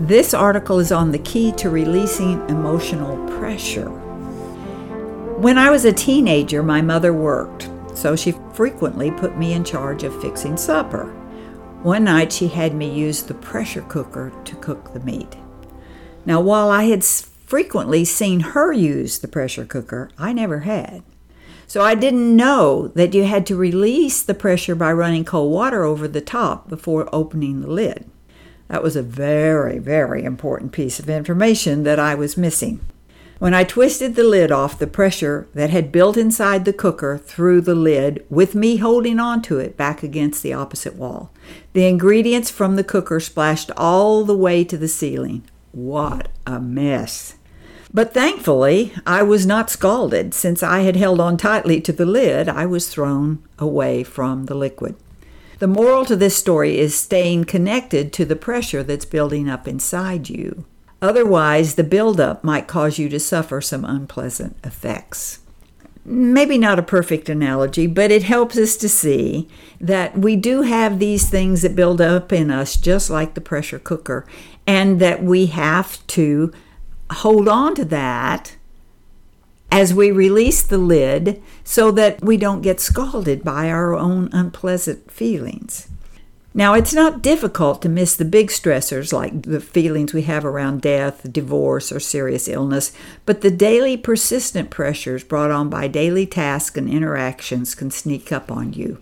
This article is on the key to releasing emotional pressure. When I was a teenager, my mother worked, so she frequently put me in charge of fixing supper. One night she had me use the pressure cooker to cook the meat. Now, while I had frequently seen her use the pressure cooker, I never had. So I didn't know that you had to release the pressure by running cold water over the top before opening the lid. That was a very, very important piece of information that I was missing. When I twisted the lid off, the pressure that had built inside the cooker through the lid, with me holding onto it back against the opposite wall. The ingredients from the cooker splashed all the way to the ceiling. What a mess. But thankfully, I was not scalded. Since I had held on tightly to the lid, I was thrown away from the liquid. The moral to this story is staying connected to the pressure that's building up inside you. Otherwise, the buildup might cause you to suffer some unpleasant effects. Maybe not a perfect analogy, but it helps us to see that we do have these things that build up in us, just like the pressure cooker, and that we have to hold on to that as we release the lid so that we don't get scalded by our own unpleasant feelings. Now, it's not difficult to miss the big stressors like the feelings we have around death, divorce, or serious illness, but the daily persistent pressures brought on by daily tasks and interactions can sneak up on you.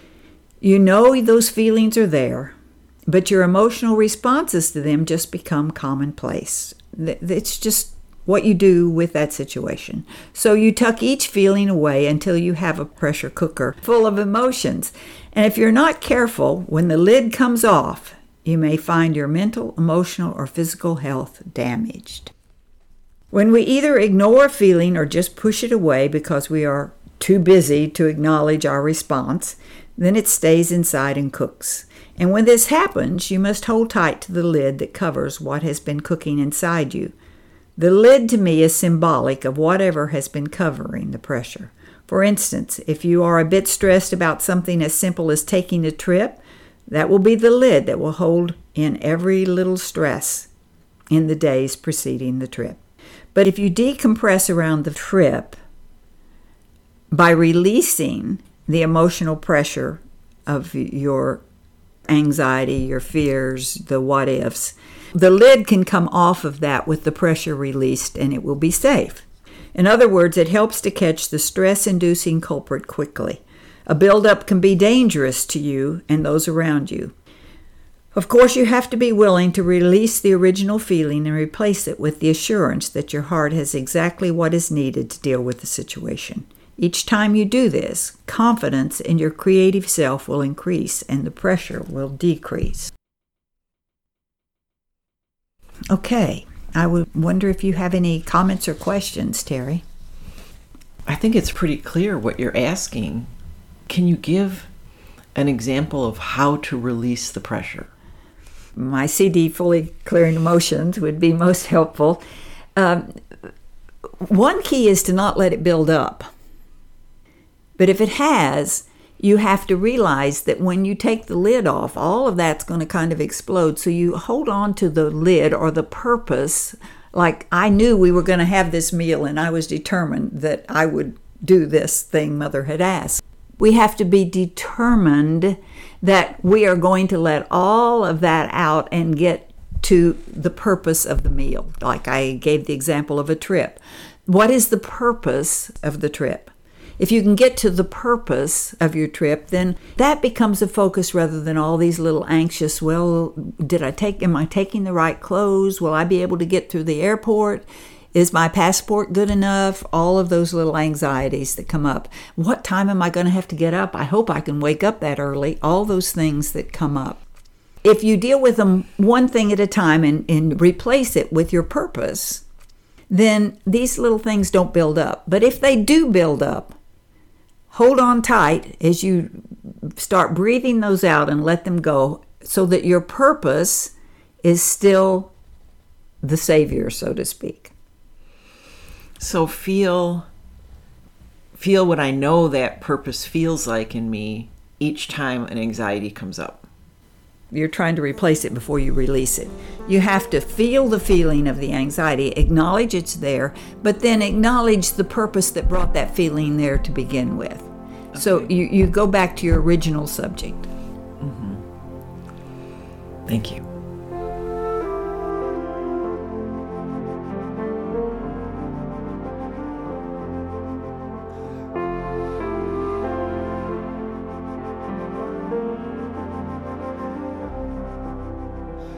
You know those feelings are there, but your emotional responses to them just become commonplace. It's just what you do with that situation. So you tuck each feeling away until you have a pressure cooker full of emotions. And if you're not careful, when the lid comes off, you may find your mental, emotional, or physical health damaged. When we either ignore a feeling or just push it away because we are too busy to acknowledge our response, then it stays inside and cooks. And when this happens, you must hold tight to the lid that covers what has been cooking inside you. The lid to me is symbolic of whatever has been covering the pressure. For instance, if you are a bit stressed about something as simple as taking a trip, that will be the lid that will hold in every little stress in the days preceding the trip. But if you decompress around the trip by releasing the emotional pressure of your anxiety, your fears, the what-ifs, the lid can come off of that with the pressure released, and it will be safe. In other words, it helps to catch the stress-inducing culprit quickly. A buildup can be dangerous to you and those around you. Of course, you have to be willing to release the original feeling and replace it with the assurance that your heart has exactly what is needed to deal with the situation. Each time you do this, confidence in your creative self will increase and the pressure will decrease. Okay, I would wonder if you have any comments or questions, Terry. I think it's pretty clear what you're asking. Can you give an example of how to release the pressure? My CD, Fully Clearing Emotions, would be most helpful. One key is to not let it build up. But if it has, you have to realize that when you take the lid off, all of that's going to kind of explode. So you hold on to the lid or the purpose. Like, I knew we were going to have this meal and I was determined that I would do this thing Mother had asked. We have to be determined that we are going to let all of that out and get to the purpose of the meal. Like I gave the example of a trip. What is the purpose of the trip? If you can get to the purpose of your trip, then that becomes a focus rather than all these little anxious, well, am I taking the right clothes? Will I be able to get through the airport? Is my passport good enough? All of those little anxieties that come up. What time am I going to have to get up? I hope I can wake up that early. All those things that come up. If you deal with them one thing at a time and replace it with your purpose, then these little things don't build up. But if they do build up, hold on tight as you start breathing those out and let them go so that your purpose is still the savior, so to speak. So feel what I know that purpose feels like in me each time an anxiety comes up. You're trying to replace it before you release it. You have to feel the feeling of the anxiety, acknowledge it's there, but then acknowledge the purpose that brought that feeling there to begin with. Okay. So you go back to your original subject. Thank you.